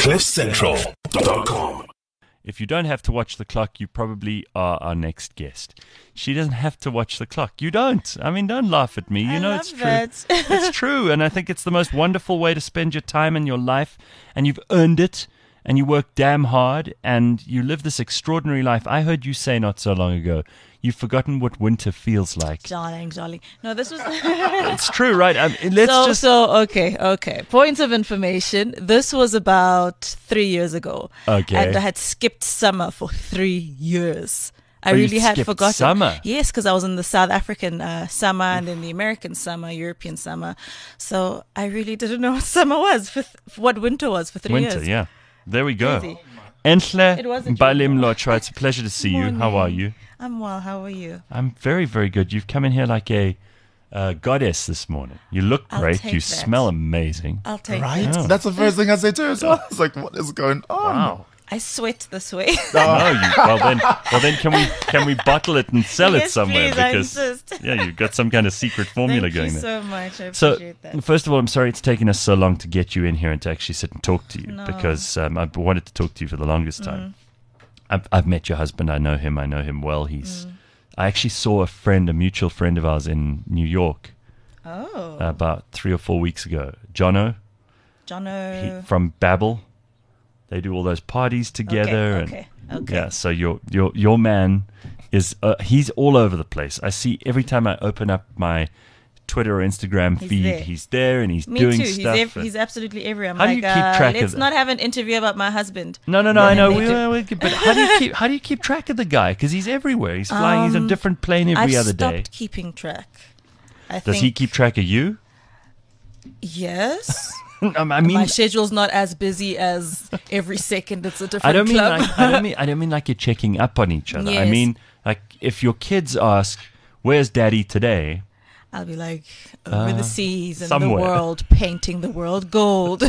CliffCentral.com. If you don't have to watch the clock, you probably are our next guest. She doesn't have to watch the clock. You don't. I mean, don't laugh at me. You know it's true. It's true, and I think it's the most wonderful way to spend your time and your life, and you've earned it, and you work damn hard, and you live this extraordinary life. I heard you say not so long ago, you've forgotten what winter feels like. Darling. No, this was... It's true, right? Okay. Point of information. This was about 3 years ago. Okay. And I had skipped summer for 3 years. I you really had skipped forgotten. summer? Yes, because I was in the South African summer and in the American summer, European summer. So I really didn't know what summer was, what winter was for 3 years. Winter, yeah. There we go. Crazy. Enhle It was a dream. Balimlotshwa, it's a pleasure to see you. How are you? I'm well. How are you? I'm very, very good. You've come in here like a goddess this morning. You look I'll great. take You that. smell amazing. I'll take Right? it. Oh. That's the first thing I say too. As well. I was like, what is going on? Wow. I sweat this way. Well then can we bottle it and sell it Yes, somewhere? please, I Because insist. yeah, you've got some kind of secret formula Thank going you there. so much. I So, appreciate that. first of all, I'm sorry it's taken us so long to get you in here and to actually sit and talk to you No. because I've wanted to talk to you for the longest time. I've met your husband. I know him well. I actually saw a mutual friend of ours in New York about 3 or 4 weeks ago. Jono, Jono. from Babel. They do all those parties together. Okay. Yeah, so your man is he's all over the place. I see every time I open up my Twitter or Instagram feed, there. he's there and he's Me doing too. stuff. He's absolutely everywhere. I'm How do like, you keep track of let's that? not have an interview about my husband. No, I know. They But how do you keep track of the guy? Because he's everywhere. He's flying. He's on a different plane every I've other day. stopped keeping track. Does he keep track of you? Yes. I mean, My schedule's not as busy as every second. It's a different I don't mean club. like I don't mean like you're checking up on each other. I Yes. mean like if your kids ask, "Where's Daddy today?" I'll be like over the seas and somewhere. the world, painting the world gold.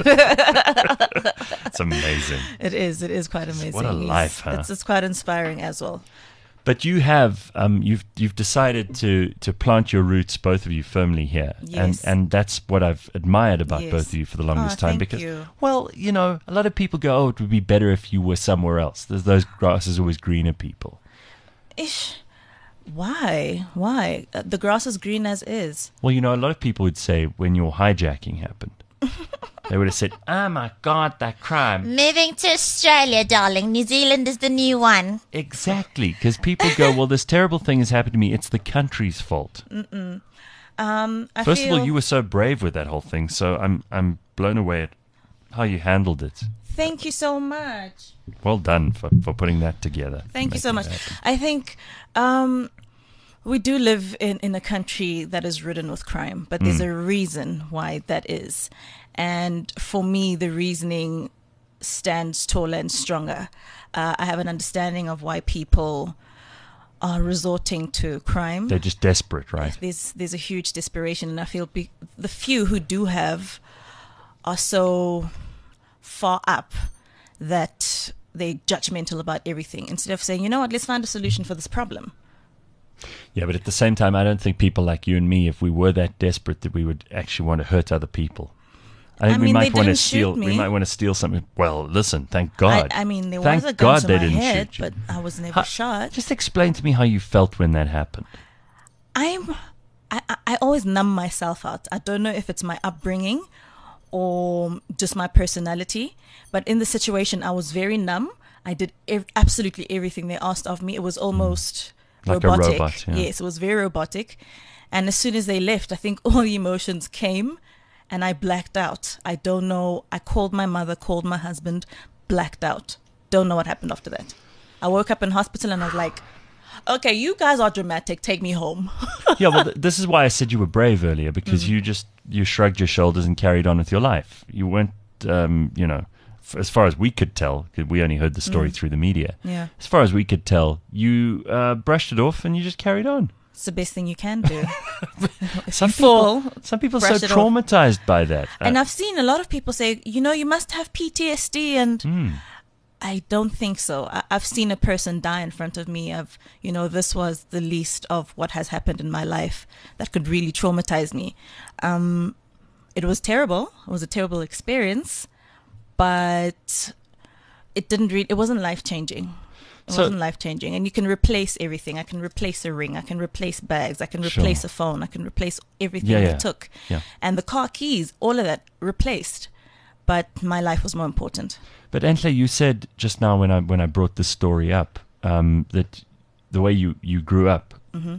It's amazing. It is quite amazing. What a life, huh? It's quite inspiring as well. But you have you've decided to plant your roots, both of you, firmly here, Yes. and that's what I've admired about Yes. both of you for the longest time. Thank Because, you. well, you know, a lot of people go, "Oh, it would be better if you were somewhere else." There's those grass is always greener people. Ish. Why? The grass is green as is. Well, you know, a lot of people would say when your hijacking happened, they would have said, "Oh my God, that crime." Moving to Australia, darling. New Zealand is the new one. Exactly, because people go, "Well, this terrible thing has happened to me. It's the country's fault." I First feel, of all, you were so brave with that whole thing, so I'm blown away at how you handled it. Thank you so much. Well done for putting that together. Thank you so much. Making that happen. I think we do live in a country that is ridden with crime, but there's a reason why that is. And for me, the reasoning stands taller and stronger. I have an understanding of why people are resorting to crime. They're just desperate, right? There's a huge desperation, and I feel the few who do have are so far up that they're judgmental about everything instead of saying, you know what, let's find a solution for this problem. Yeah, but at the same time, I don't think people like you and me, if we were that desperate, that we would actually want to hurt other people. I think I we mean, might they want to didn't steal. shoot We me. might want to steal something. Well, listen, thank God. I mean, there Thank was a gun God to they my didn't head, shoot you. but I was never shot. Just explain to me how you felt when that happened. I always numb myself out. I don't know if it's my upbringing or just my personality, but in the situation, I was very numb. I did absolutely everything they asked of me. It was almost Like a robotic. robot, yeah. Yes, it was very robotic. And as soon as they left, I think all the emotions came and I blacked out. I don't know. I called my mother, called my husband, blacked out. Don't know what happened after that. I woke up in hospital and I was like, okay, you guys are dramatic. Take me home. Yeah, well, this is why I said you were brave earlier, because you shrugged your shoulders and carried on with your life. You weren't, as far as we could tell, because we only heard the story through the media. Yeah. As far as we could tell, you brushed it off and you just carried on. It's the best thing you can do. Some fall, people are so brush it off. traumatized by that. And I've seen a lot of people say, you must have PTSD, and I don't think so. I've seen a person die in front of me. This was the least of what has happened in my life that could really traumatize me. It was terrible. It was a terrible experience, but it wasn't life-changing. It wasn't life-changing. And you can replace everything. I can replace a ring. I can replace bags. I can replace a phone. I can replace everything he took. Yeah. And the car keys, all of that replaced. But my life was more important. But Antle, you said just now when I brought this story up, that the way you grew up,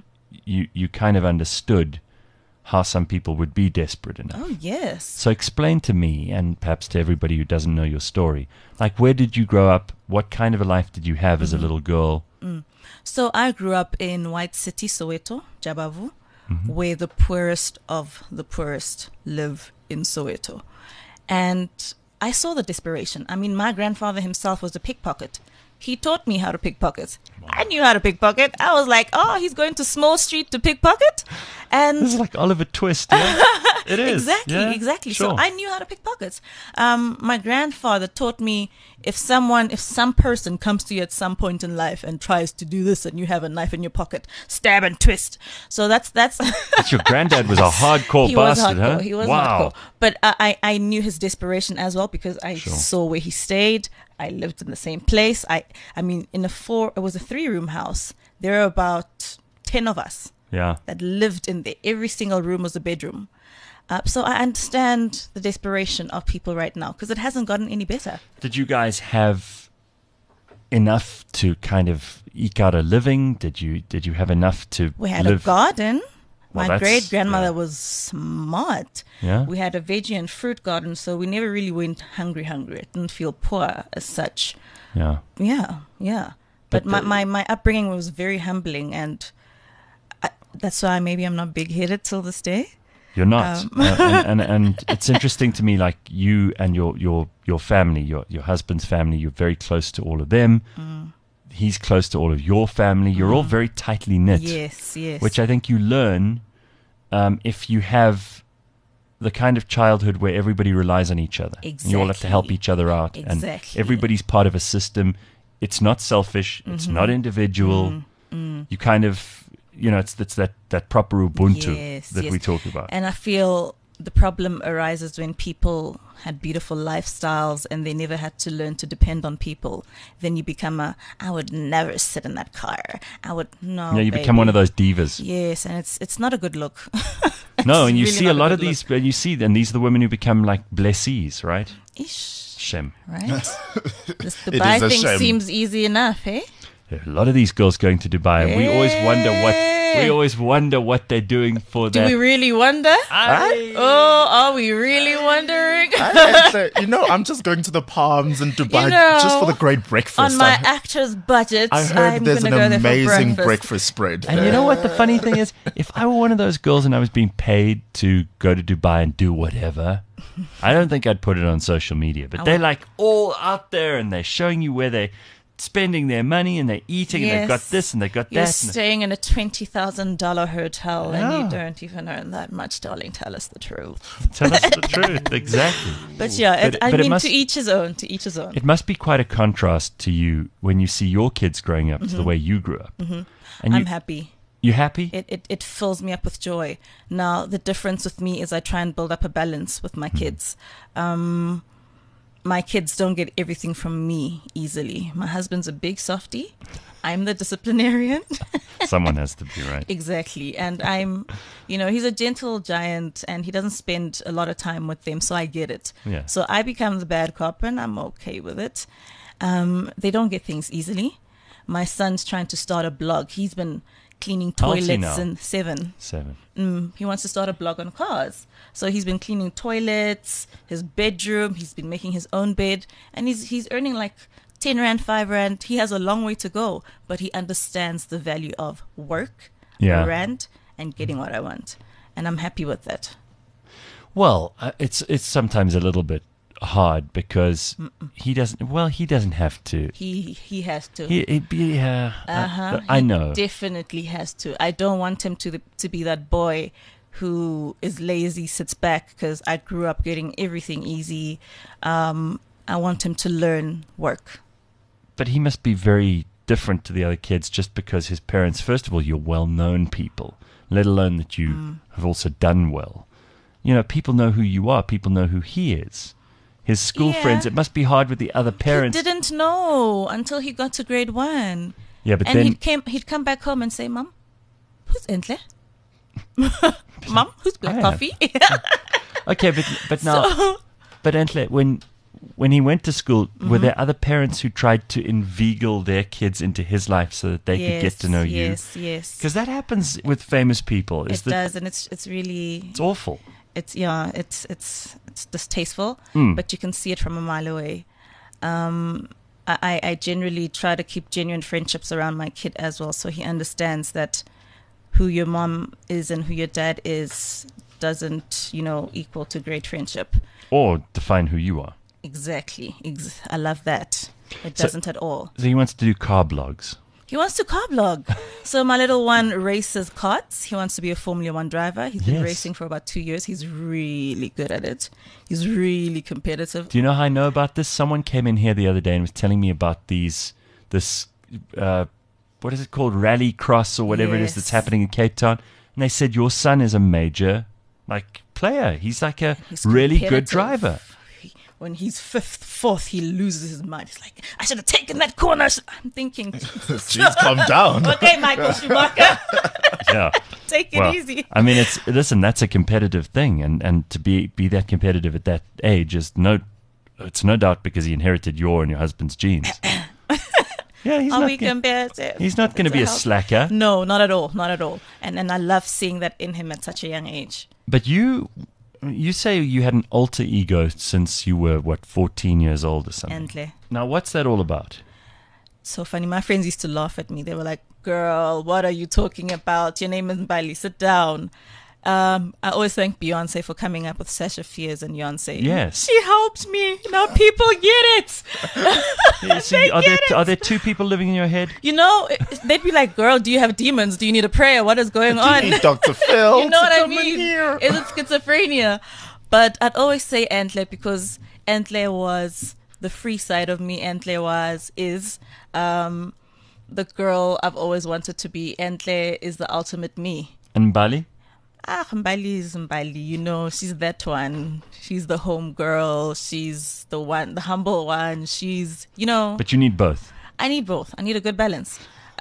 you kind of understood how some people would be desperate enough. Oh, yes. So explain to me, and perhaps to everybody who doesn't know your story, like, where did you grow up? What kind of a life did you have as a little girl? So I grew up in White City, Soweto, Jabavu, where the poorest of the poorest live in Soweto. And I saw the desperation. I mean, my grandfather himself was a pickpocket. He taught me how to pickpocket. Wow. I knew how to pickpocket. I was like, oh, he's going to Small Street to pickpocket? And this is like Oliver Twist. Yeah? It is. Exactly. Sure. So I knew how to pickpocket. My grandfather taught me if some person comes to you at some point in life and tries to do this and you have a knife in your pocket, stab and twist. So that's But your granddad was a hardcore bastard, huh? He was hardcore. But I knew his desperation as well because I saw where he stayed. I lived in the same place. I mean, it was a 3-room house. There were about 10 of us that lived in there. Every single room was a bedroom. So I understand the desperation of people right now because it hasn't gotten any better. Did you guys have enough to kind of eke out a living? Did you have enough to We had live? a garden. Well, my great-grandmother was smart. Yeah. We had a veggie and fruit garden, so we never really went hungry. I didn't feel poor as such. Yeah. Yeah. But my upbringing was very humbling, and that's why maybe I'm not big-headed till this day. You're not. And it's interesting to me, like you and your family, your husband's family, you're very close to all of them. He's close to all of your family. You're all very tightly knit. Yes. Which I think you learn if you have the kind of childhood where everybody relies on each other. Exactly. And you all have to help each other out. Exactly. And everybody's part of a system. It's not selfish. It's not individual. You kind of, it's that proper Ubuntu that we talk about. And I feel the problem arises when people had beautiful lifestyles and they never had to learn to depend on people. Then you become I would never sit in that car. You become one of those divas. Yes, and it's not a good look. No, and you see a lot of these, and these are the women who become like blessees, right? Ish. Shame. Right? This Dubai thing shame. seems easy enough, eh? There are a lot of these girls going to Dubai, and we always wonder what they're doing for that. Do we really wonder? Are we really wondering? I'm just going to the Palms and Dubai just for the great breakfast. On my actor's budget, I heard I'm there's an gonna go amazing there for breakfast spread. And you know what the funny thing is? If I were one of those girls and I was being paid to go to Dubai and do whatever, I don't think I'd put it on social media. But they're like all out there and they're showing you where they're spending their money and they're eating and they've got this and they've got You're that. staying in a $20,000 hotel and you don't even earn that much, darling. Tell us the truth. Tell us the truth, exactly. But to each his own. To each his own. It must be quite a contrast to you when you see your kids growing up to the way you grew up. And I'm happy. You happy? It fills me up with joy. Now, the difference with me is I try and build up a balance with my kids. My kids don't get everything from me easily. My husband's a big softie. I'm the disciplinarian. Someone has to be, right? Exactly. And he's a gentle giant and he doesn't spend a lot of time with them, so I get it. Yeah. So I become the bad cop and I'm okay with it. They don't get things easily. My son's trying to start a blog. He's been cleaning toilets in 7. 7. He wants to start a blog on cars. So he's been cleaning toilets, his bedroom. He's been making his own bed. And he's earning like 10 Rand, 5 Rand. He has a long way to go. But he understands the value of work, Rand, and getting what I want. And I'm happy with that. Well, it's sometimes a little bit hard because he doesn't have to. He has to. I know. He definitely has to. I don't want him to be that boy who is lazy, sits back, because I grew up getting everything easy. I want him to learn work. But he must be very different to the other kids just because his parents, first of all, you're well-known people, let alone that you have also done well. People know who you are. People know who he is. his school friends. It must be hard with the other parents. He didn't know until he got to grade 1. Yeah, but and then he'd come back home and say, "Mom, who's Entle? Mom, who's Black Coffee?" Okay, but now, but Entle, when he went to school, were there other parents who tried to inveigle their kids into his life so that they could get to know you? Yes. Because that happens with famous people. It does, and it's really it's awful. It's distasteful, but you can see it from a mile away. I generally try to keep genuine friendships around my kid as well, so he understands that who your mom is and who your dad is doesn't, equal to great friendship. Or define who you are. Exactly. I love that. It doesn't at all. So he wants to do car blogs. He wants to car blog. So my little one races karts. He wants to be a Formula 1 driver. He's been racing for about 2 years. He's really good at it. He's really competitive. Do you know how I know about this? Someone came in here the other day and was telling me about this what is it called? Rally cross or whatever it is that's happening in Cape Town. And they said, your son is a major player. He's like he's really good driver. When he's fourth, he loses his mind. He's like, I should have taken that corner. I'm thinking, jeez, calm down. Okay, Michael Schumacher. Yeah. Take it easy. I mean, that's a competitive thing. And to be that competitive at that age it's no doubt because he inherited your and your husband's genes. Yeah, he's competitive? He's not going to be a slacker. No, not at all. Not at all. And I love seeing that in him at such a young age. But you say you had an alter ego since you were, 14 years old or something? Entle. Now, what's that all about? So funny. My friends used to laugh at me. They were like, girl, what are you talking about? Your name is Mbali. Sit down. I always thank Beyonce for coming up with Sasha Fierce and Beyonce. Yes. She helped me. Now people get it. Are there two people living in your head? They'd be like, girl, do you have demons? Do you need a prayer? What is going on? Do you need Dr. Phil? You know what I mean? Is it schizophrenia? But I'd always say Entle because Entle was the free side of me. Entle is the girl I've always wanted to be. Entle is the ultimate me. And Mbali? Mbali is Mbali. She's that one. She's the home girl. She's the humble one. She's, But you need both. I need both. I need a good balance.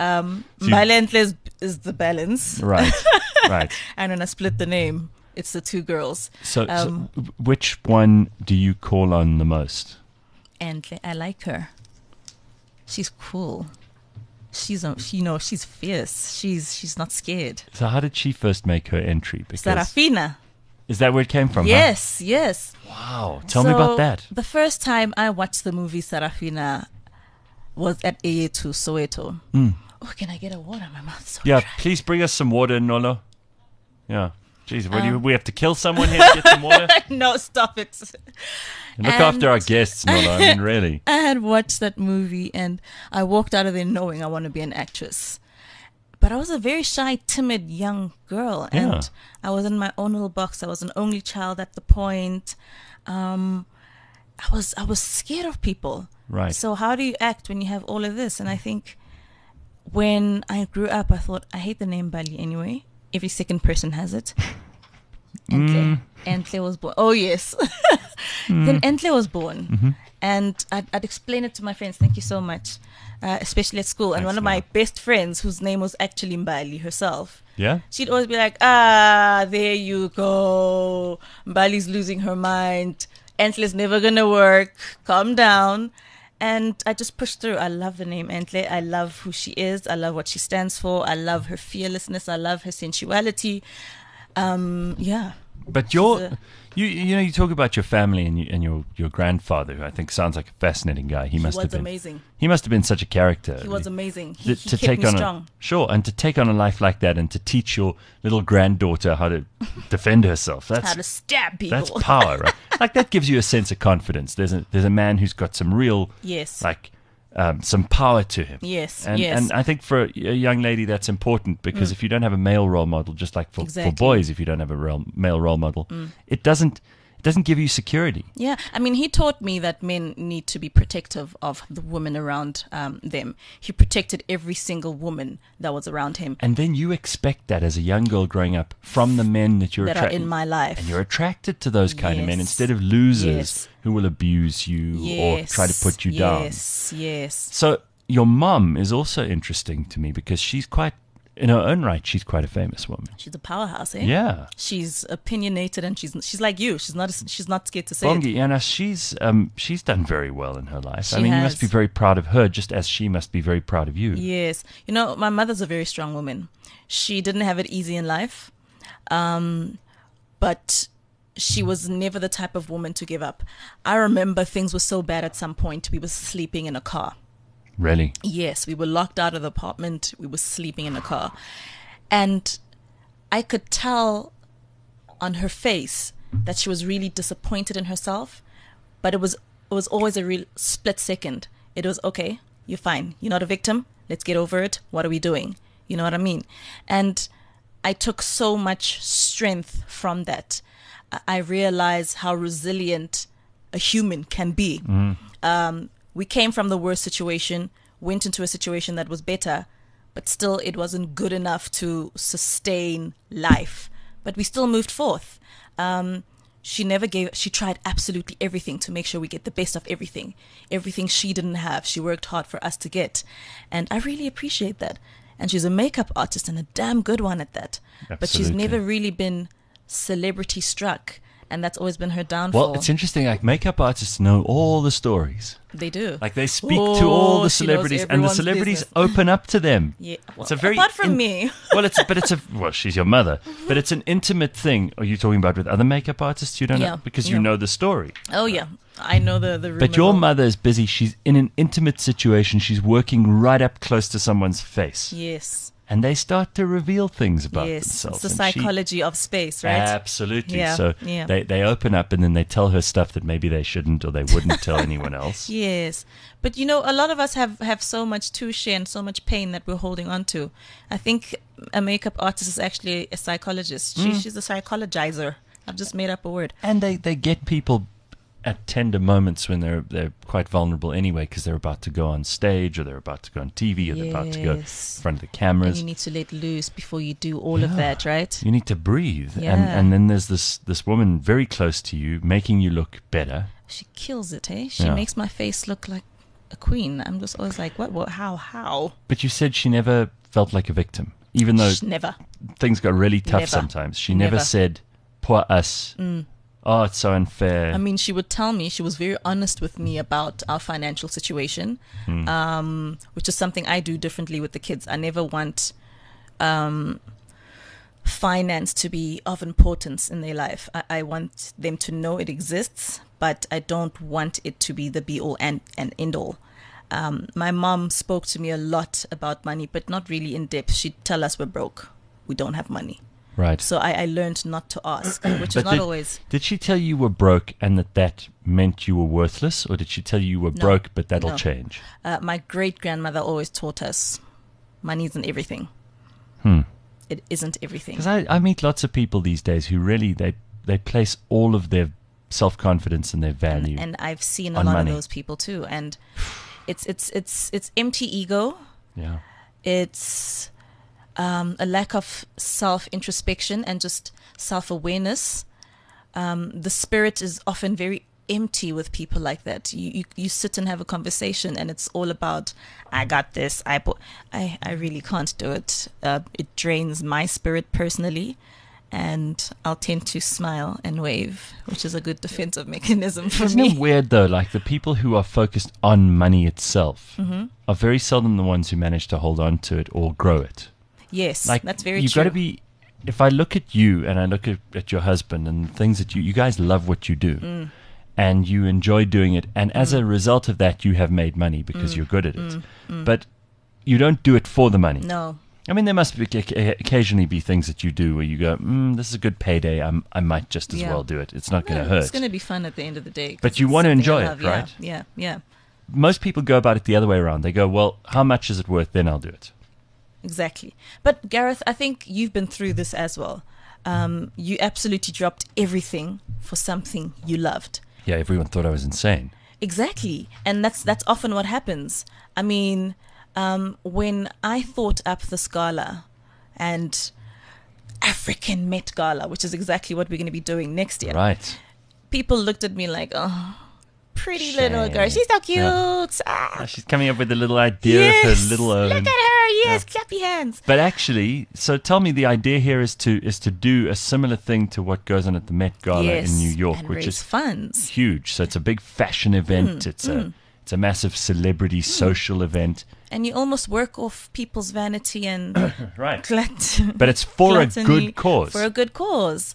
Mbali is the balance. Right, right. And when I split the name, it's the two girls. So which one do you call on the most? Entle. I like her. She's cool. She's fierce. She's not scared. So how did she first make her entry? Because Sarafina. Is that where it came from? Yes, huh? Yes. Wow. Tell me about that. The first time I watched the movie Sarafina was at AE2 Soweto. Oh, can I get a water? My mouth's so dry. Please bring us some water, Nolo. Yeah. Jeez, we have to kill someone here to get some water? No, stop it. Look after our guests, Nolo. I mean, really. I had watched that movie and I walked out of there knowing I want to be an actress. But I was a very shy, timid young girl. And I was in my own little box. I was an only child at the point. I was scared of people. Right. So how do you act when you have all of this? And I think when I grew up, I thought, I hate the name Bali anyway. Every second person has it. Entle was born. Oh, yes. Then Entle was born. Mm-hmm. And I'd explain it to my friends. Thank you so much. Especially at school. And one of my best friends, whose name was actually Mbali herself. Yeah? She'd always be like, there you go. Mbali's losing her mind. Entle's never going to work. Calm down. And I just pushed through. I love the name Entle. I love who she is. I love what she stands for. I love her fearlessness. I love her sensuality. Yeah. But you talk about your family and your grandfather, who I think sounds like a fascinating guy. He was amazing. He must have been such a character. He was amazing. He kept take me on strong. And to take on a life like that and to teach your little granddaughter how to defend herself. That's how to stab people. That's power, right? Like that gives you a sense of confidence. There's a man who's got some real some power to him. Yes, and I think for a young lady that's important because if you don't have a male role model, just like for boys, if you don't have a male role model, it doesn't It doesn't give you security. Yeah, I mean, he taught me that men need to be protective of the women around them. He protected every single woman that was around him. And then you expect that as a young girl growing up from the men that you're that are in my life. And you're attracted to those kind of men Yes. instead of losers Yes. who will abuse you or try to put you down. Yes. So your mom is also interesting to me because she's quite, in her own right, she's quite a famous woman. She's a powerhouse, eh? Yeah. She's opinionated and she's like you. She's not scared to say it. Bongi, Anna, she's done very well in her life. She I mean, you has. must be very proud of her, just as she must be very proud of you. Yes. You know, my mother's a very strong woman. She didn't have it easy in life, but she was never the type of woman to give up. I remember things were so bad at some point. We were sleeping in a car. Really? Yes, we were locked out of the apartment. We were sleeping in a car. And I could tell on her face that she was really disappointed in herself, but it was always a real split second. It was, okay, you're fine. You're not a victim. Let's get over it. What are we doing? You know what I mean? And I took so much strength from that. I realized how resilient a human can be. We came from the worst situation, went into a situation that was better, but still it wasn't good enough to sustain life. But we still moved forth. She tried absolutely everything to make sure we get the best of everything. Everything she didn't have, she worked hard for us to get. And I really appreciate that. And she's a makeup artist and a damn good one at that. Absolutely. But she's never really been celebrity struck. And that's always been her downfall. Well, it's interesting. Like, makeup artists know all the stories. They do. Like, they speak to all the she knows celebrities, and the everyone's celebrities business. open up to them. Yeah. Well, It's a very apart from me. Well, she's your mother, but it's an intimate thing. Are you talking about with other makeup artists? You don't Yeah, know because you yeah. know the story. Oh, yeah. I know the rumor. But your mill. mother is busy. She's in an intimate situation. She's working right up close to someone's face, Yes. and they start to reveal things about Yes. themselves. It's the and she- psychology of space, right? Absolutely. Yeah, So yeah. they open up and then they tell her stuff that maybe they shouldn't or they wouldn't tell anyone else. Yes. But, you know, a lot of us have so much to share and so much pain that we're holding on to. I think a makeup artist is actually a psychologist. She's a psychologizer. I've just made up a word. And they get people at tender moments when they're quite vulnerable anyway because they're about to go on stage or they're about to go on TV or they're about to go in Yes. front of the And cameras. you need to let loose before you do all of that, right? You need to breathe. Yeah. And then there's this woman very close to you making you look better. She kills it, eh? She Yeah. makes my face look like a queen. I'm just always like, what, how? But you said she never felt like a victim. Even though Never. things got really tough Never. sometimes. She never Never. said, poor us. Oh, it's so unfair. I mean, she would tell me, she was very honest with me about our financial situation, which is something I do differently with the kids. I never want finance to be of importance in their life. I want them to know it exists, but I don't want it to be the be-all and end-all. My mom spoke to me a lot about money, but not really in depth. She'd tell us we're broke. We don't have money. right. So I learned not to ask, which is But not always... Did she tell you were broke and that meant you were worthless? Or did she tell you were broke but that'll No. change? My great-grandmother always taught us money isn't everything. It isn't everything. Because I meet lots of people these days who really, they place all of their self-confidence and their value. And I've seen a on lot money. of those people too. And it's empty ego. Yeah. It's a lack of self-introspection and just self-awareness. The spirit is often very empty with people like that. You sit and have a conversation and it's all about, I got this. I really can't do it. It drains my spirit personally. And I'll tend to smile and wave, which is a good defensive mechanism for Isn't me. it weird though? Like the people who are focused on money itself Mm-hmm. are very seldom the ones who manage to hold on to it or grow it. Yes, Like that's very you've true. got to be. If I look at you and I look at your husband and the things that you guys love what you do, Mm. and you enjoy doing it, and as a result of that, you have made money because you're good at it. But you don't do it for the money. No. I mean, there must be occasionally be things that you do where you go, this is a good payday. I might just as Yeah. well do it. It's not going to Yeah, hurt. It's going to be fun at the end of the day. 'cause But you it's want to something I enjoy it, love. Yeah, right? Yeah. Most people go about it the other way around. They go, well, how much is it worth? Then I'll do it. Exactly. But Gareth, I think you've been through this as well. you absolutely dropped everything for something you loved. Yeah, everyone thought I was insane. Exactly. And that's often what happens. I mean, when I thought up this gala and African Met Gala, which is exactly what we're going to be doing next year, Right. people looked at me like, oh, pretty Shame. little girl. She's so cute. Yeah. Ah, She's coming up with a little idea yes, of her little own. look at her. Yes, clap your hands. But actually, so tell me, the idea here is to do a similar thing to what goes on at the Met Gala Yes, in New York, and which raise is funds. huge. So it's a big fashion event. It's a massive celebrity social event. And you almost work off people's vanity and Right. glut. But it's for a gluttony, good cause. For a good cause.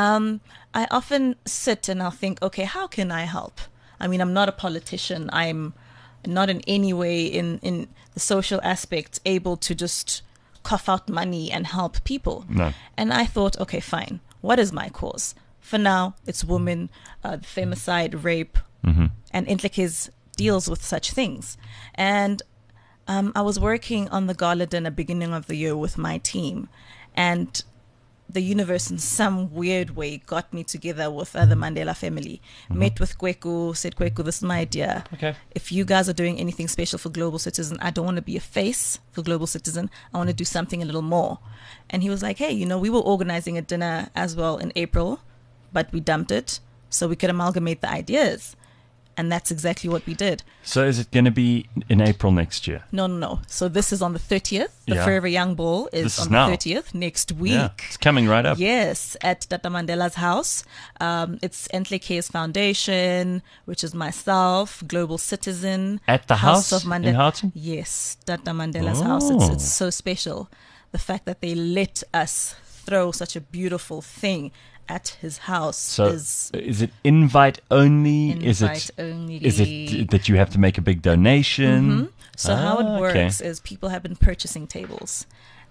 I often sit and I'll think, okay, how can I help? I mean, I'm not a politician. I'm not in any way in the social aspect able to just cough out money and help people. No. And I thought, okay, fine. What is my cause? For now, it's women, femicide, rape, and Intlekes deals with such things. And I was working on the gala dinner beginning of the year with my team, and the universe in some weird way got me together with the Mandela family. Met with Kweku, said, Kweku, this is my idea. Okay. If you guys are doing anything special for Global Citizen, I don't want to be a face for Global Citizen. I want to do something a little more. And he was like, hey, we were organizing a dinner as well in April, but we dumped it so we could amalgamate the ideas. And that's exactly what we did. So is it going to be in April next year? No. So this is on the 30th. The Yeah. Forever Young Ball This is is on now. the 30th, next week. Yeah, it's coming right up. Yes, at Tata Mandela's house. It's Entlekes Foundation, which is myself, Global Citizen. At the house of in Houghton? Yes, Tata Mandela's Oh. house. It's so special. The fact that they let us throw such a beautiful thing at his house So is is it invite only? invite only. Is it that you have to make a big donation? So how it okay. works is people have been purchasing tables,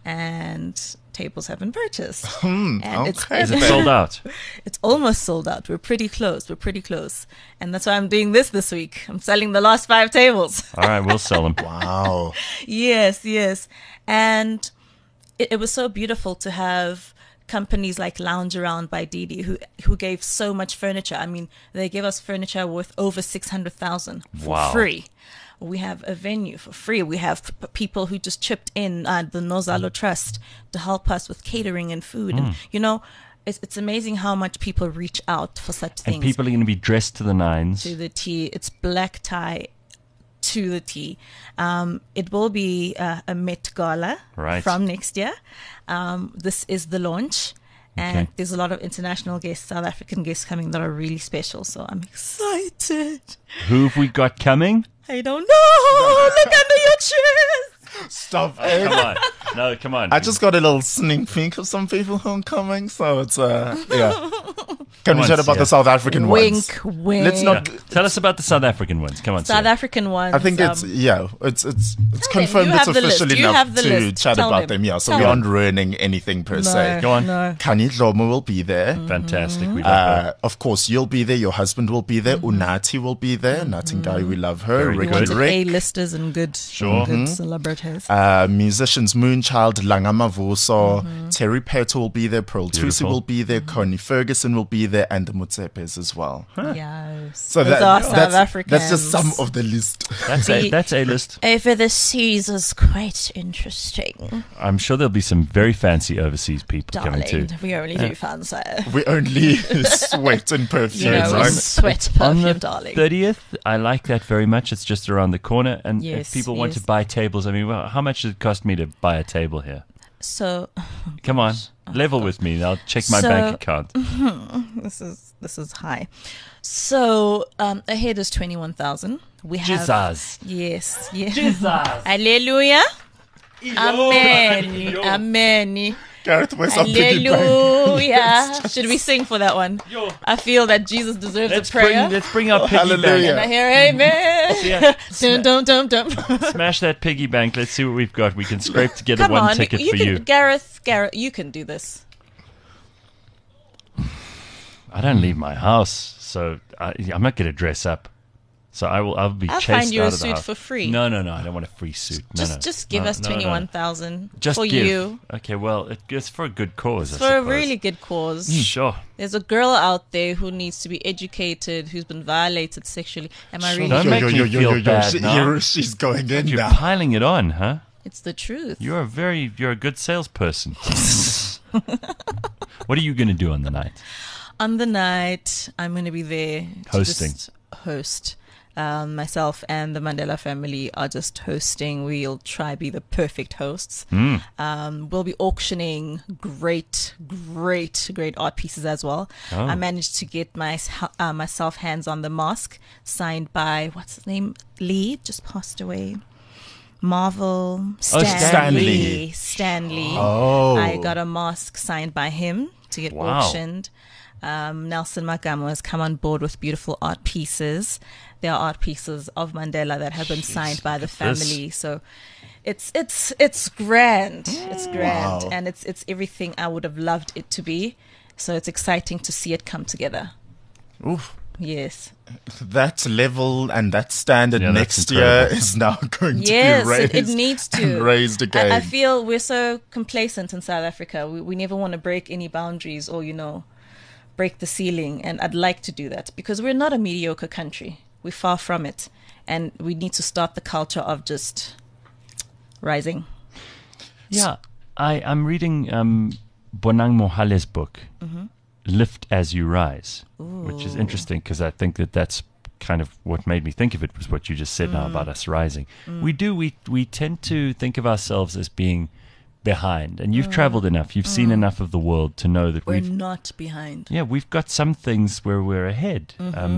and tables have been purchased. And okay. Is it sold out? It's almost sold out. We're pretty close. And that's why I'm doing this week. I'm selling the last 5 tables. All right, we'll sell them. Wow. Yes. And it was so beautiful to have companies like Lounge Around by Didi who gave so much furniture. I mean, they gave us furniture worth over 600,000 for Wow. free. We have a venue for free. We have people who just chipped in the Nozalo Trust to help us with catering and food. And, it's amazing how much people reach out for such things. And people are going to be dressed to the nines. To the T. It's black tie to the T. It will be a Met Gala Right. from next year. This is the launch. And Okay. there's a lot of international guests, South African guests coming that are really special. So I'm excited. Who have we got coming? I don't know. Look under your chairs. Stop Come it. on. No, come on. I just got a little sneak peek of some people who are coming, so it's yeah. Can we on, chat about Sia. the South African ones? Wink. Let's not. Yeah. Tell us about the South African ones. Come on, South Sia. African ones. I think it's it's confirmed. You It's have the list. official You enough have the to list. chat Tell about them. them. Yeah, so Tell we them. aren't ruining anything per se. Go on. No. Kani Dlomo will be there. Fantastic. We love her. Of course, you'll be there. Your husband will be there. Unati will be there. Natingai, we love her. Very Rick good. and Wanted Rick. A-listers and good, Sure. good celebrities. Musicians Moonchild, Langama Vuso, Terry Petto will be there. Pearl Tusi Beautiful. will be there. Connie Ferguson will be there, and the Mutsepes as well. Yes. So Those are South Africans. that's just some of the list. That's a list. Over the seas is quite interesting. I'm sure there'll be some very fancy overseas people coming Darling, too. we only do fancy. We only sweat and perfume. You know, right? sweat On perfume, the darling. 30th, I like that very much. It's just around the corner. And Yes, if people want to yes. buy tables, I mean, well, how much does it cost me to buy a table here? So Come on, level with me. I'll check my So- bank account. this is high. So ahead is 21,000. We have Jesus. yes. Jesus. Hallelujah. Amen. Amen. Gareth, where's our piggy bank? Hallelujah. Should we sing for that one? I feel that Jesus deserves a prayer. Let's bring our piggy hallelujah. And I bank. hear amen. Yeah. Dum, dum, dum, dum. Smash that piggy bank. Let's see what we've got. We can scrape together Come one on, ticket you for can, you. Gareth, you can do this. I don't leave my house, so I'm not going to dress up. So I'll be I'll chased find you out a of the suit house. for free. No, I don't want a free suit. Just give us 21,000 Just for give. you. Okay, well, it's for a good cause. It's I for a suppose. really good cause. Sure. There's a girl out there who needs to be educated, who's been violated sexually. Am I really? Don't make me feel bad now. She's going in You're now. piling it on, huh? It's the truth. You're a good salesperson. What are you going to do on the night? On the night, I'm going to be there to Hosting. just host. Myself and the Mandela family are just hosting. We'll try be the perfect hosts. We'll be auctioning great art pieces as well. Oh. I managed to get myself hands on the mask signed by, what's his name? Lee, just passed away. Marvel. Stan Lee. Stanley. Oh. I got a mask signed by him to get Wow. auctioned. Nelson Magamo has come on board with beautiful art pieces. There are art pieces of Mandela that have been signed by the look at this. family. So it's grand. It's grand. Wow. And it's everything I would have loved it to be. So it's exciting to see it come together. Oof. Yes. That level and that standard Yeah, that's next year incredible. is now going Yes, to be raised. it needs to. And raised again. I feel we're so complacent in South Africa. We never want to break any boundaries or, break the ceiling. And I'd like to do that because we're not a mediocre country. We're far from it. And we need to start the culture of just rising. Yeah, I'm reading Bonang Mohale's book, Lift As You Rise, which is interesting because I think that's kind of what made me think of it was what you just said now about us rising. We tend to think of ourselves as being behind, and you've traveled enough, you've seen enough of the world to know that We're we've not behind. yeah, we've got some things where we're ahead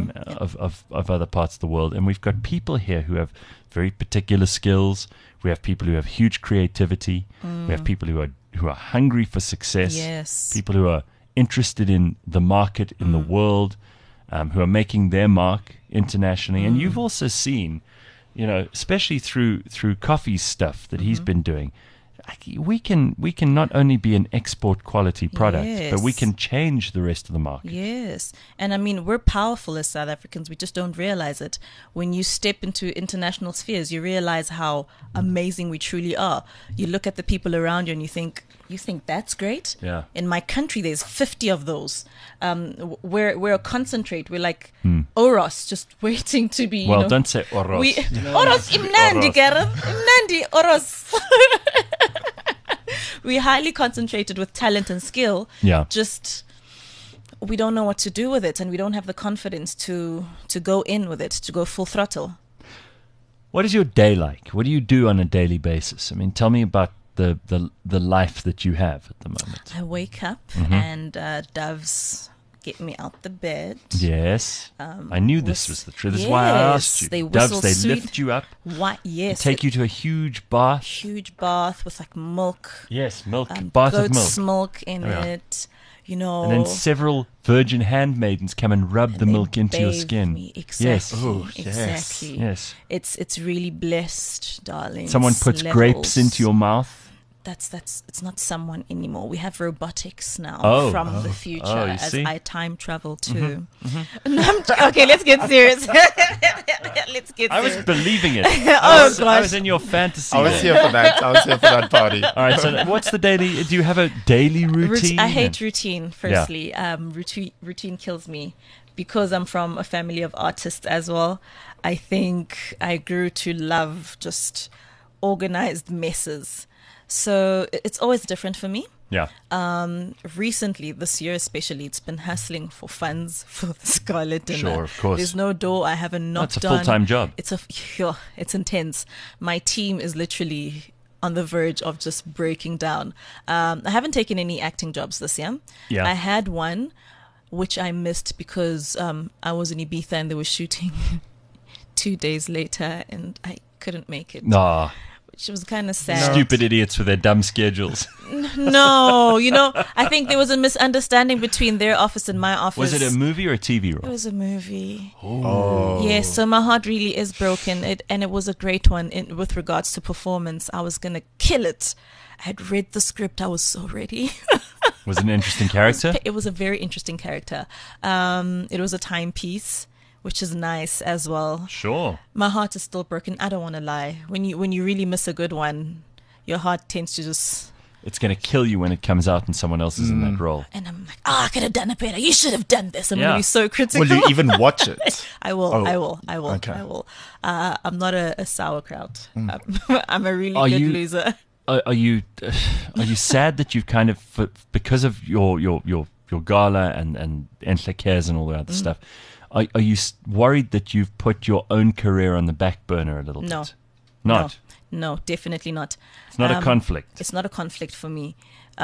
of other parts of the world, and we've got people here who have very particular skills. We have people who have huge creativity. We have people who are hungry for success. Yes. People who are interested in the market in the world, who are making their mark internationally. And you've also seen, especially through Coffee's stuff that he's been doing. We can not only be an export quality product, but we Yes. can change the rest of the market. Yes. And I mean, we're powerful as South Africans. We just don't realize it. When you step into international spheres, you realize how amazing we truly are. You look at the people around you and you think that's great? Yeah. In my country, there's 50 of those. We're a concentrate. We're like Oros, just waiting to be, Well, don't say Oros. Oros imnandi, Oros. Gareth. Imnandi, Oros. We're highly concentrated with talent and skill. Yeah. Just we don't know what to do with it, and we don't have the confidence to go in with it, to go full throttle. What is your day like? What do you do on a daily basis? I mean, tell me about the life that you have at the moment. I wake up and doves get me out the bed. Yes. I knew this was the truth. This is why I asked you. They Doves, whistle they sweet. lift you up, What? Yes. take you to a huge bath. huge bath with like milk, Yes, milk, bath of milk. goat's milk in Yeah. it. You know. And then several virgin handmaidens come and rub the they milk into your bathe skin. me. Exactly. Yes. Oh, yes. Exactly. Yes. It's really blessed, darling. Someone puts grapes into your mouth. That's it's not someone anymore. We have robotics now Oh. the future Oh, you as see? I time travel too. No, okay, let's get serious. Let's get I was serious. believing it. Oh, I gosh. was in your fantasy. I was there. here for that. I was here for that party. All right. So, what's the daily? Do you have a daily routine? I hate routine. Firstly, routine kills me because I'm from a family of artists as well. I think I grew to love just organized messes. So it's always different for me. Yeah. Recently, this year especially, it's been hustling for funds for the Scarlet Dinner. Sure, of course. There's no door I haven't knocked That's a on. full-time job. It's intense. My team is literally on the verge of just breaking down. I haven't taken any acting jobs this year. Yeah. I had one, which I missed because I was in Ibiza and they were shooting 2 days later, and I couldn't make it. Nah. Which was kind of sad. Stupid idiots with their dumb schedules. No, I think there was a misunderstanding between their office and my office. Was it a movie or a TV It role? was a movie. Oh. Yes, so my heart really is broken, and it was a great one with regards to performance. I was going to kill it. I had read the script. I was so ready. Was it an interesting character? It was a very interesting character. It was a timepiece which is nice as well. Sure. My heart is still broken. I don't want to lie. When you really miss a good one, your heart tends to just... It's going to kill you when it comes out and someone else is in that role. And I'm like, I could have done it better. You should have done this. I'm going to be so critical. Will you even watch it? I will. Oh, I will. okay. I will. I'm not a sauerkraut. I'm a really good loser. Are you sad that you've kind of, because of your gala and Enhle Cares and all the other stuff, are you worried that you've put your own career on the back burner a little bit? Not? No, definitely not. It's not a conflict. It's not a conflict for me.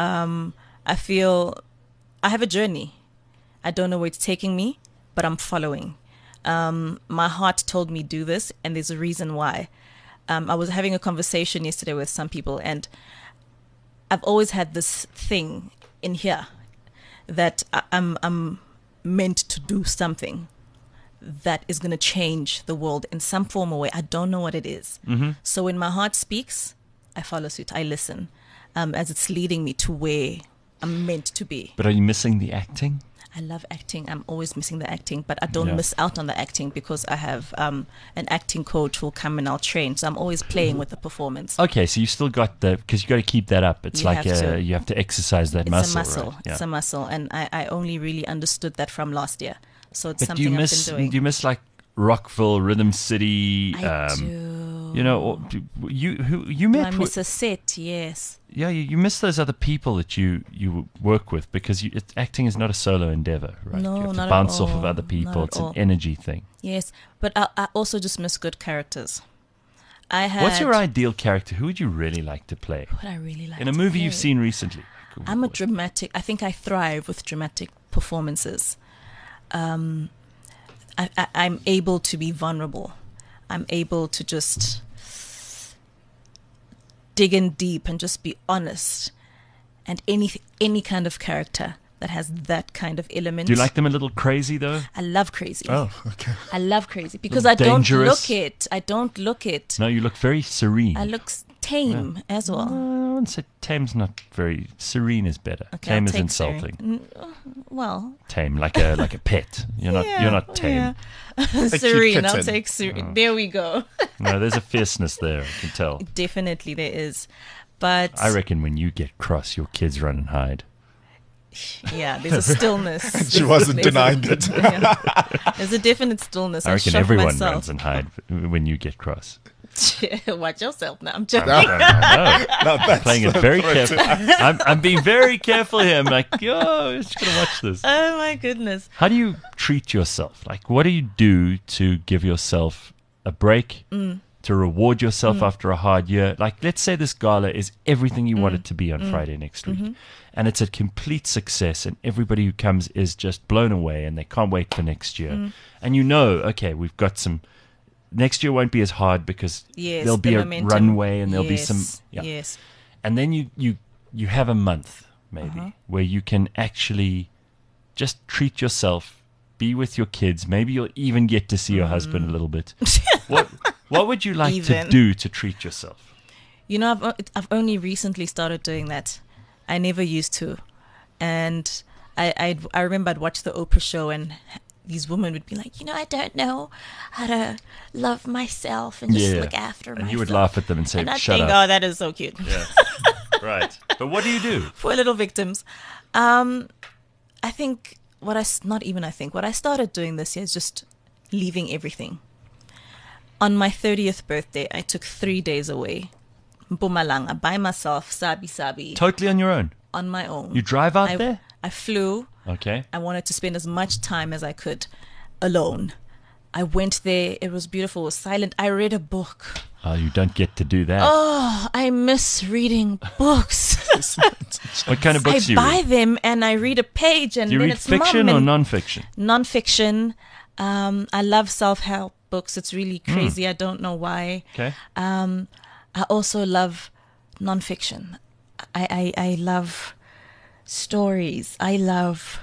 I feel I have a journey. I don't know where it's taking me, but I'm following. My heart told me do this, and there's a reason why. I was having a conversation yesterday with some people, and I've always had this thing in here that I'm meant to do something that is going to change the world in some form or way. I don't know what it is. So when my heart speaks, I follow suit. I listen as it's leading me to where I'm meant to be. But are you missing the acting? I love acting. I'm always missing the acting, but I don't miss out on the acting because I have an acting coach who will come and I'll train. So I'm always playing with the performance. Okay, so you still got because you got to keep that up. It's You like have to. you have to exercise that muscle. It's a muscle. Right? Yeah. It's a muscle. And I only really understood that from last year. So it's But do something you I've been doing. do you miss like Rockville, Rhythm City? I do. You know, you met. I miss a set, yes. Yeah, you miss those other people that you work with because acting is not a solo endeavor, right? No, you have to not at bounce off of all. other people. Not at It's an all. energy thing. Yes, but I also just miss good characters. What's your ideal character? Who would you really like to play What I really like in a to movie play? you've seen recently? I'm a dramatic. I think I thrive with dramatic performances. I'm able to be vulnerable. I'm able to just dig in deep and just be honest. And any kind of character that has that kind of element. Do you like them a little crazy though? I love crazy. Oh, okay. I love crazy because Little I don't dangerous. look it. I don't look it. No, you look very serene. I look tame as well. I wouldn't say tame's not very serene is better. Okay, Tame I'll is take insulting. Well, Tame like a pet. You're not tame. serene. I'll kitten. take serene. There we go. No, there's a fierceness there. I can tell. Definitely there is. But I reckon when you get cross, your kids run and hide. yeah, there's a stillness. She wasn't denying it. Yeah. There's a definite stillness. I reckon shock everyone myself. runs and hide when you get cross. Watch yourself now. I'm joking. No, Now that's playing it very careful. I'm being very careful here. I'm like, yo, I'm just gonna watch this. Oh my goodness. How do you treat yourself? Like, what do you do to give yourself a break? To reward yourself after a hard year? Like, let's say this gala is everything you want it to be on Friday next week. And it's a complete success, and everybody who comes is just blown away, and they can't wait for next year. And you know, okay, we've got some... Next year won't be as hard because Yes, there'll be the a momentum. runway, and there'll be Yes, some... Yeah. Yes. And then you have a month, maybe, where you can actually just treat yourself, be with your kids. Maybe you'll even get to see your husband a little bit. What would you like to Even. do to treat yourself? You know, I've only recently started doing that. I never used to. And I remember I'd watch the Oprah show and these women would be like, You know, I don't know how to love myself and just look after And myself. you would laugh at them and say, and I'd shut think, up. oh, that is so cute. Yeah. Right. But what do you do? Poor little victims. I think what I started doing this year is just leaving everything. On my 30th birthday, I took 3 days away. Mpumalanga, by myself, sabi, Totally on your own. on my own. You drive out there? I flew. Okay. I wanted to spend as much time as I could alone. I went there. It was beautiful. It was silent. I read a book. Oh, you don't get to do that. Oh, I miss reading books. What kind of books do I you buy read? them and I read a page and Do you then read it's fiction mum or and non-fiction? non-fiction. I love self-help books. It's really crazy. I don't know why. Okay. I also love non-fiction. I love stories. I love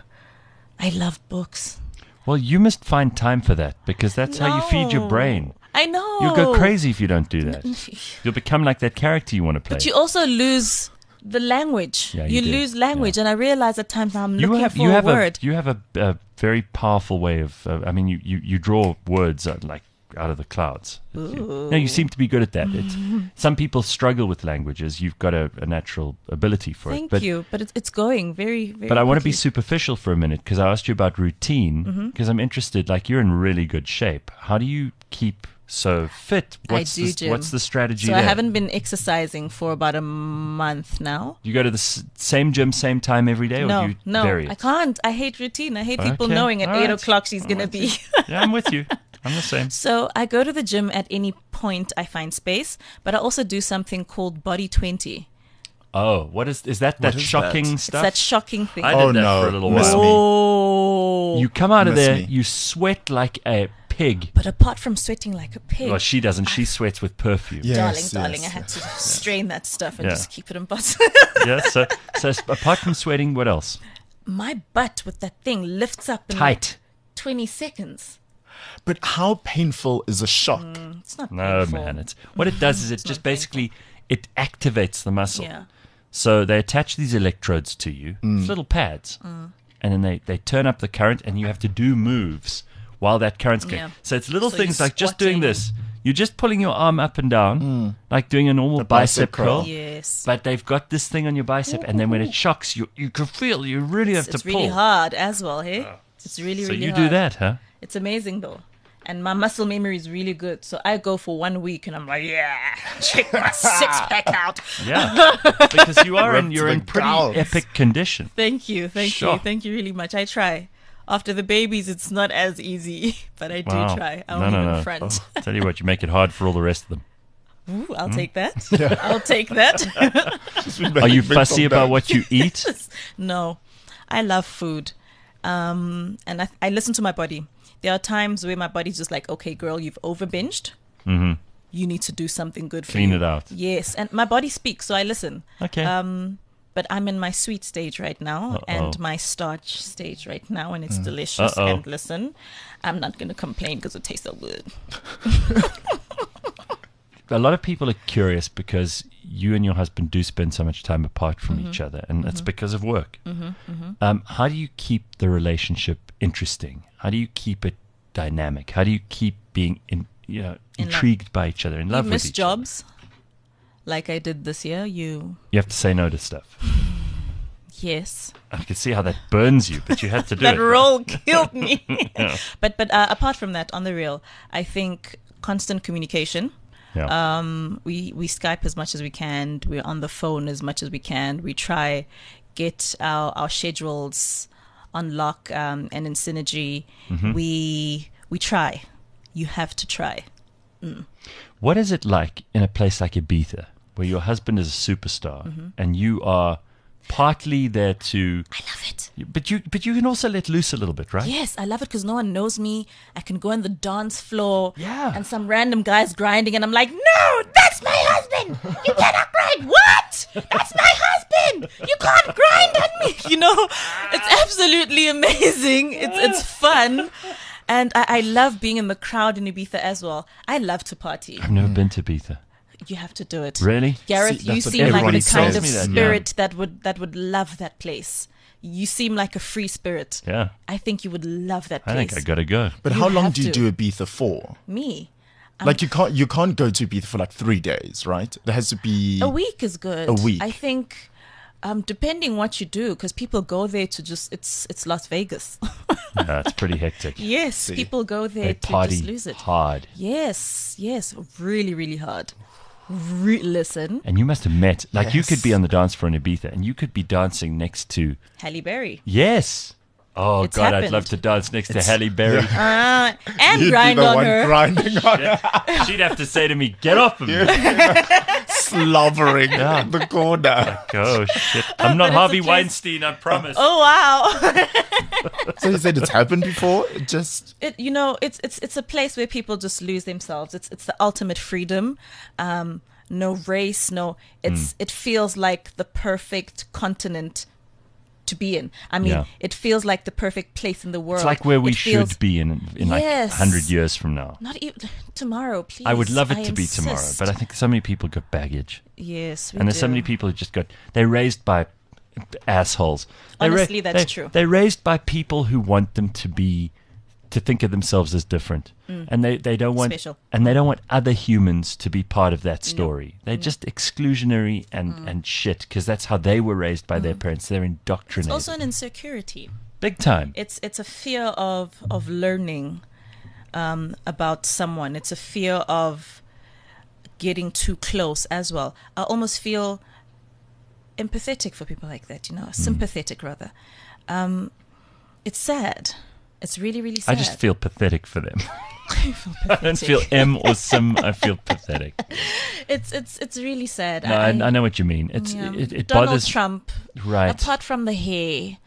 books. Well, you must find time for that because that's how you feed your No. brain. I know. You'll go crazy if you don't do that. You'll become like that character you want to play. But you also lose the language. Yeah, you you do. lose language, Yeah. and I realize at times I'm looking for a word. You have a very powerful way of. I mean, you draw words like out of the clouds. You seem to be good at that. Some people struggle with languages. You've got a natural ability for it. Thank you, but it's going very, very. But I want to be quickly. superficial for a minute because I asked you about routine because I'm interested. Like you're in really good shape. How do you keep so fit? What's the strategy So there? I haven't been exercising for about a month now. You go to the same gym, same time every day, or do you vary it? I can't. I hate routine. I hate people Okay, knowing at all 8 right. o'clock she's going to be. Yeah, I'm with you. I'm the same. So I go to the gym at any point I find space, but I also do something called Body 20. Oh, what is that? That is shocking that? stuff? It's that shocking thing. I did Oh, that no. for a little Miss while. me. Oh. You come out of Miss there, me. you sweat like a pig. But apart from sweating like a pig, Well, she doesn't. She sweats with perfume. Yes, darling, yes, I had yes. to strain that stuff and Yeah. just keep it in bottle. Yeah. So apart from sweating, what else? My butt with that thing lifts up in Tight. 20 seconds. But how painful is a shock? It's not No, painful. man. It's what it does is it just basically it activates the muscle. Yeah. So they attach these electrodes to you, it's little pads, and then they turn up the current, and you have to do moves while that current's going. Yeah. So it's little So things you're like just doing squatting. this. You're just pulling your arm up and down, like doing a normal The bicep bicep curl. curl. Yes. But they've got this thing on your bicep, and then when it shocks, you can feel you really have It's to pull. really hard as well, hey? It's really, So really you hard. do that, huh? It's amazing though. And my muscle memory is really good. So I go for 1 week and I'm like, yeah, check my six pack out. Yeah, because you're Ripped in the pretty gals. epic condition. Thank you. Sure. Thank you really much. I try. After the babies, it's not as easy, but I do Wow. try. I won't even front. Tell you what, you make it hard for all the rest of them. Ooh, I'll take that. I'll take that. Are you fussy about what you eat? No, I love food. And I listen to my body. There are times where my body's just like, okay, girl, you've over binged. Mm-hmm. You need to do something good for Clean you. it out. Yes, and my body speaks, so I listen. Okay. But I'm in my sweet stage right now and my starch stage right now, and it's delicious. Uh-oh. And listen, I'm not going to complain because it tastes so good. A lot of people are curious because you and your husband do spend so much time apart from each other, and it's because of work. How do you keep the relationship interesting? How do you keep it dynamic? How do you keep being intrigued by each other, in love You with miss each other? jobs like I did this year. You have to say no to stuff. Yes. I can see how that burns you, but you had to do That it. role killed me. Yeah. But apart from that, on the real, I think constant communication. Yeah. We Skype as much as we can. We're on the phone as much as we can. We try get our schedules on lock and in synergy. Mm-hmm. We try. You have to try. What is it like in a place like Ibiza, where your husband is a superstar and you are partly there to? I love it. But you can also let loose a little bit, right? Yes, I love it because no one knows me. I can go on the dance floor, Yeah. and some random guy's grinding, and I'm like, "No, that's my husband. You cannot grind. What? That's my husband. You can't grind on me." You know, it's absolutely amazing. It's fun, and I love being in the crowd in Ibiza as well. I love to party. I've never been to Ibiza. You have to do it. Really? Gareth, See, you that's what seem like everybody the kind tells of me that, yeah. spirit that would love that place. You seem like a free spirit. Yeah. I think you would love that I place. think I gotta go. But You how long have do you to. do Ibiza for? Me. Like you can't go to Ibiza for like 3 days, right? There has to be A week is good. A week. I think, depending what you do, because people go there to just it's Las Vegas. No, it's pretty hectic. Yes, people go there They to party just lose it. hard. Yes, really, really hard. Listen, And you must have met, like you could Yes. be on the dance floor in Ibiza and you could be dancing next to, Halle Berry. yes. Oh, It's God, I'd happened. love to dance next to Halle Berry. And You'd grind be the on one her. grinding on her, She'd have to say to me, get off of me. slobbering in the corner. Oh, shit. I'm not but it's a Harvey place- Weinstein, I promise. Oh wow! So you said it's happened before? It just It's a place where people just lose themselves. It's the ultimate freedom. No race, no. It feels like the perfect continent to be in. I mean, it feels like the perfect place in the world. It's like where we should be in like 100 years from now. Not even tomorrow, please. I would love it to be tomorrow, but I think so many people got baggage. Yes, we and there's do. so many people who just they're raised by assholes. Honestly, that's true. They're raised by people who want them to think of themselves as different, and they don't want special. And they don't want other humans to be part of that story. They're just exclusionary and shit because that's how they were raised by their parents. They're indoctrinated. It's also an insecurity. Big time. It's a fear of learning about someone. It's a fear of getting too close as well. I almost feel empathetic for people like that, sympathetic rather. It's sad. It's really, really sad. I just feel pathetic for them. I don't feel M or Sim. I feel pathetic. It's really sad. No, I know what you mean. It Donald bothers Trump. Right. Apart from the hair.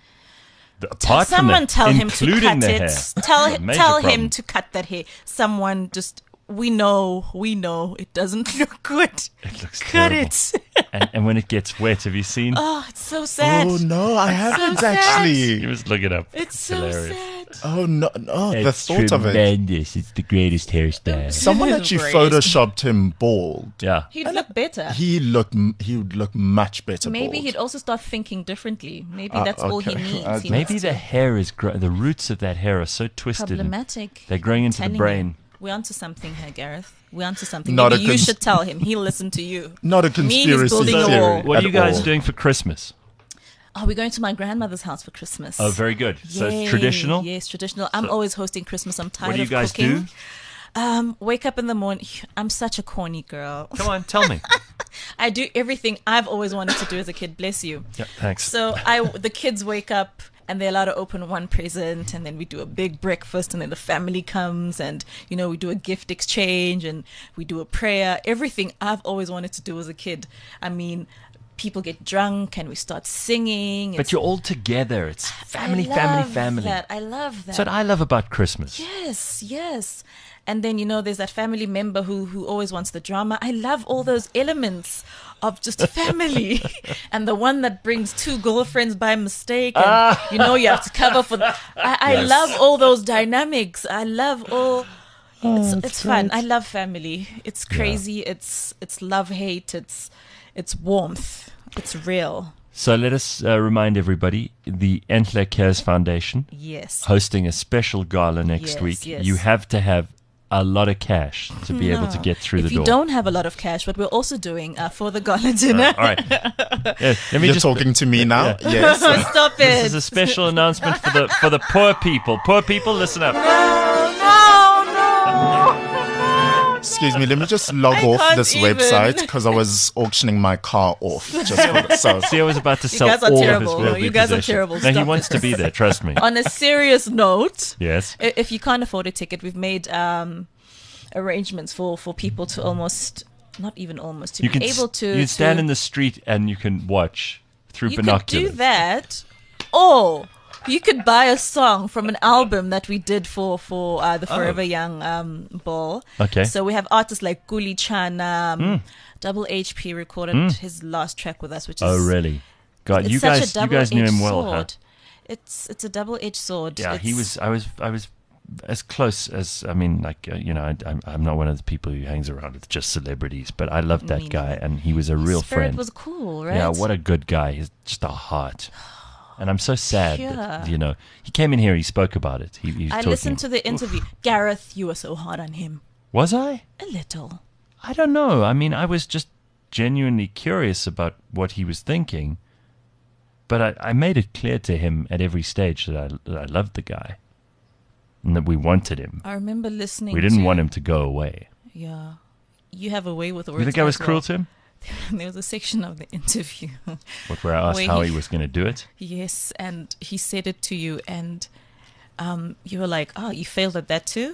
Apart Someone from tell him to cut the it. hair. Tell him to cut that hair. Someone just. We know it doesn't look good. It looks Cut terrible. it. and when it gets wet, have you seen? Oh, it's so sad. Oh no, I haven't sad. actually. You must look it up. It's so hilarious. sad. Oh no, the It's thought of it. tremendous. It's the greatest hairstyle. Someone actually Great. photoshopped him bald. Yeah. He'd look better. He would look much better. Maybe bald. he'd also start thinking differently. Maybe that's all he okay. needs. He Maybe needs the to- hair is the roots of that hair are so twisted. and problematic. They're growing into the Telling brain. you. We're onto something here, Gareth. We're onto something. Not Maybe a you should tell him. He'll listen to you. Not a Me, he's conspiracy building a theory. wall. What are you at guys all. doing for Christmas? Oh, we're going to my grandmother's house for Christmas. Oh, very good. So Yay. it's traditional? Yes, traditional. I'm always hosting Christmas. I'm tired What do you of guys cooking. do? Wake up in the morning. I'm such a corny girl. Come on, tell me. I do everything I've always wanted to do as a kid. Bless you. Yeah, thanks. So the kids wake up and they're allowed to open one present, and then we do a big breakfast, and then the family comes, and we do a gift exchange, and we do a prayer. Everything I've always wanted to do as a kid. I mean, people get drunk and we start singing. But you're all together. It's family. That. I love that. That's what I love about Christmas. Yes. And then, there's that family member who always wants the drama. I love all those elements of just family. And the one that brings two girlfriends by mistake. And, you have to cover for that. I love all those dynamics. I love all... It's fun. I love family. It's crazy. Yeah. It's love-hate. It's warmth. It's real. So let us remind everybody, the Entler Cares Foundation Yes. hosting a special gala next week. Yes. You have to have a lot of cash to be able to get through the If you door. don't have a lot of cash, what we're also doing for the gala dinner. All right. Yeah, let me You're just talking to me now? Yes. Stop it. This is a special announcement for the poor people. Poor people, listen up. Excuse me, let me just log I off can't this even. website because I was auctioning my car off. Just for, so See, I was about to sell guys are all terrible. of his worldly You guys are possessions. terrible. No, he Stop wants to be there. Trust me. On a serious note, Yes. if you can't afford a ticket, we've made arrangements for people to not even almost, to You be can able to... you can stand to, in the street and you can watch through You could binoculars. do that, or you could buy a song from an album that we did for the Forever Young ball. Okay. So we have artists like Guli Chan, Double HP recorded his last track with us, which is... Oh, really? God, It's you such guys a you guys knew him double-edged well, huh? sword. It's a double-edged sword. Yeah, It's- I was as close as I'm not one of the people who hangs around with just celebrities, but I loved that Me guy, neither. and he was a real Spirit friend. was cool, right? Yeah, what a good guy. He's just a heart. And I'm so sad that, Pure. he came in here, he spoke about it. He was I talking. listened to the interview. Gareth, you were so hard on him. Was I? A little. I don't know. I mean, I was just genuinely curious about what he was thinking. But I made it clear to him at every stage that I loved the guy. And that we wanted him. I remember listening We didn't to, want him to go away. Yeah. You have a way with words. You think I was as well. cruel to him? There was a section of the interview. Where I asked Where how he- he was going to do it? Yes, and he said it to you, and you were like, "Oh, you failed at that too."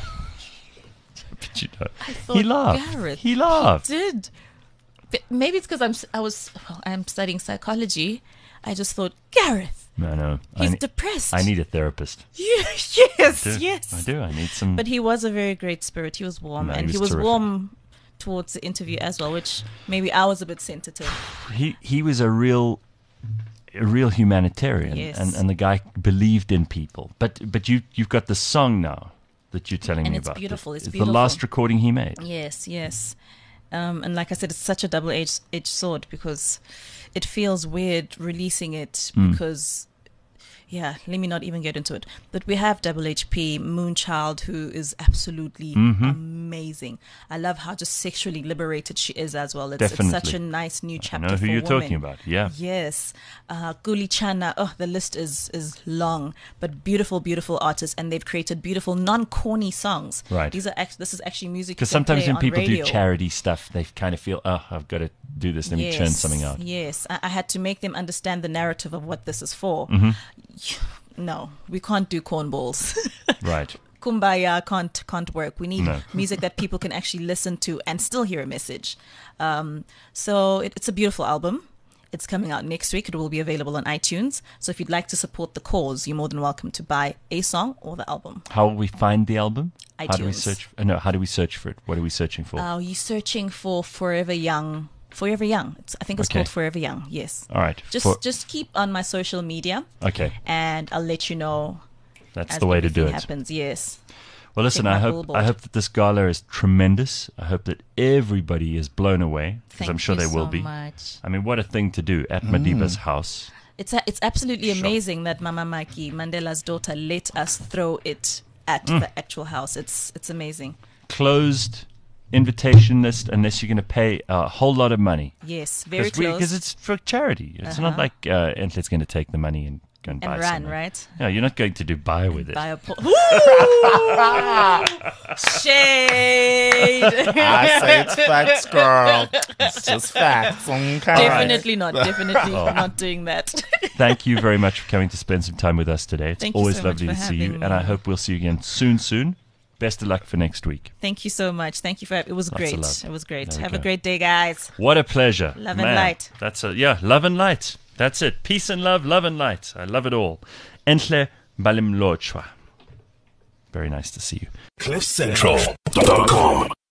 But I thought, he laughed. Gareth, He laughed. did. But maybe it's because I'm studying psychology. I just thought, Gareth, No. he's depressed. I need a therapist. Yes, I do. yes. I do. I need some. But he was a very great spirit. He was warm, No, and he he was was terrific. warm towards the interview as well, which maybe I was a bit sensitive. He was a real. a real humanitarian, Yes. and the guy believed in people. But you've got the song now that you're telling And me it's about. beautiful. It's the beautiful. last recording he made. Yes. And like I said, it's such a double-edged sword because it feels weird releasing it because, let me not even get into it. But we have Double HP, Moonchild, who is absolutely amazing. I love how just sexually liberated she is as well. It's such a nice new chapter I know who for you're women. talking about. Yeah. Yes. Guli Chana, the list is long, but beautiful, beautiful artists, and they've created beautiful, non-corny songs. Right. This is actually music. Because you can sometimes play when on people radio. do charity stuff, they kind of feel, I've got to do this. Let me churn something out. Yes, I had to make them understand the narrative of what this is for. No, we can't do cornballs. Right. Kumbaya can't work. We need No. music that people can actually listen to and still hear a message. So it's a beautiful album. It's coming out next week. It will be available on iTunes. So if you'd like to support the cause, you're more than welcome to buy a song or the album. How will we find the album? How do we iTunes. search? How do we search for it? What are we searching for? You're searching for Forever Young. Forever Young. I think it's Okay. called Forever Young. Yes. All right. Just keep on my social media, Okay. and I'll let you know That's as the way to do everything it. happens. Yes. Well, listen, Check my I billboard. hope that this gala is tremendous. I hope that everybody is blown away, because Thank I'm sure you they will so be. much. I mean, what a thing to do at Madiba's house. It's absolutely Sure. amazing that Mama Maki, Mandela's daughter, let us throw it at the actual house. It's amazing. Closed invitation list unless you're going to pay a whole lot of money. Yes, very close. Because it's for charity. It's not like Entle's going to take the money and go and buy and run, something. right? No, you're not going to Dubai with it. Buy a Shade. I say it's facts, girl. It's just facts. Okay. Definitely not doing that. Thank you very much for coming to spend some time with us today. It's Thank you always so much lovely for to see you, having and I me. hope we'll see you again soon. Best of luck for next week. Thank you so much. Thank you for it was Lots of great. love. It was great. There we Have a go. great day, guys. What a pleasure. Love and Man, light. That's love and light. That's it. Peace and love and light. I love it all. Entle Balimlochwa. Very nice to see you. CliffCentral.com